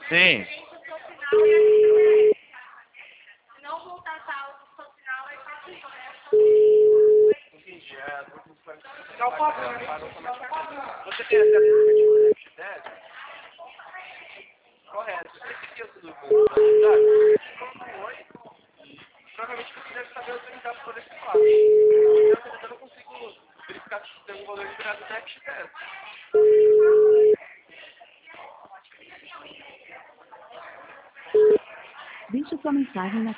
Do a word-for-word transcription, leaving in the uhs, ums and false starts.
Sim. Se não voltar a sala do seu sinal, aí passa isso. Entendi. É, não pode, né? Você tem acesso ao aplicativo da F dez? Correto. Você tem acesso do WhatsApp? Provavelmente você deve saber autorizado por esse fato. Eu não consigo verificar se tem um valor liberado da F dez. Deixe sua mensagem na